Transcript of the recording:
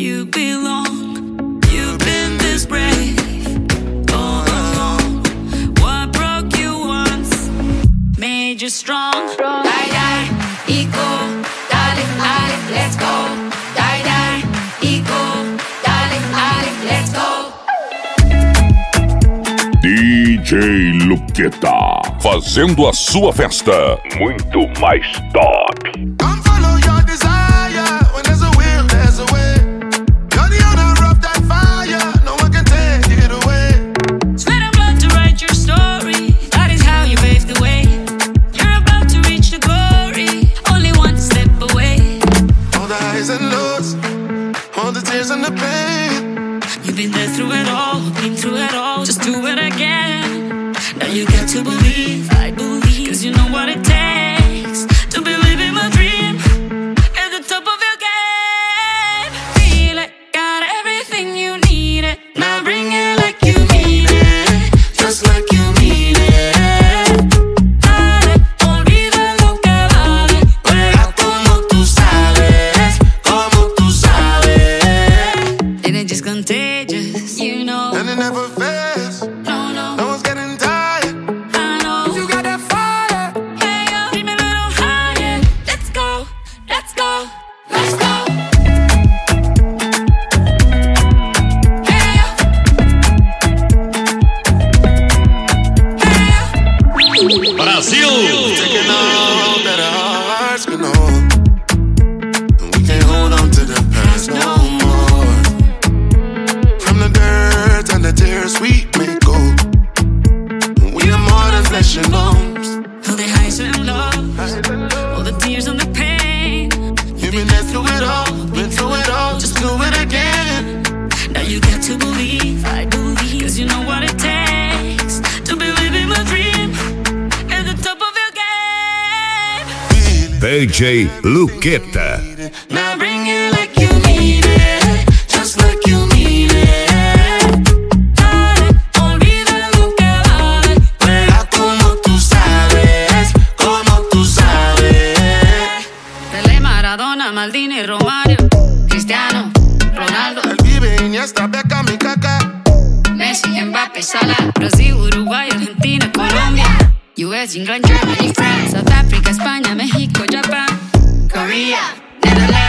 you belong. You've been this brave all along. What broke you once made you strong. Die, die, equal, darling, darling, let's go. Die, die, equal, darling, darling, let's go. DJ Luqueta, fazendo a sua festa muito mais top. Come follow your desire. When there's a will, there's a way. You're the owner of that fire. No one can take it away. Sweat and blood to write your story. That is how you pave the way. You're about to reach the glory. Only one step away. All the highs and lows, all the tears and the pain. You've been there through it all, been through it all. Just do it again. Now you got to believe, I believe. Cause you know what it takes to be living my dream. At the top of your game. Feel it, got everything you need it. Now bring it like you mean it. Just like you mean it. Dale, olvida lo que vale. Juega como tú sabes, como tú sabes. And it's just contagious, you know. And it never fails. No, No one's getting tired. I know. You got that fire. Hey, yo, dream a little higher. Let's go, let's go, let's go. Hey, yo. Hey, yo. Brasil! Taking all that our hearts can hold. And we can't hold on to the past no more. From the dirt and the tears we may go. We are more than flesh and bones. All the highs and lows, all the tears and the pain. You've been there through it all, been through it all. Just do it again. Now you got to believe, I believe. Cause you know what it takes to be living my dream. At the top of your game. Feel it. DJ Luqueta. Now bring it like you need it. Just like you mean it. Dale, olvida lo que vale. Juega como tú sabes, como tú sabes. Pelé, Maradona, Maldini, Romario, Cristiano, Ronaldo, Él vive Iniesta, Beckham y Kaká. Messi, Mbappé, Salah, Brasil, Uruguay, Argentina, Colombia, US, England, Germany, France, South Africa, España, México, Japan, Korea, Netherlands.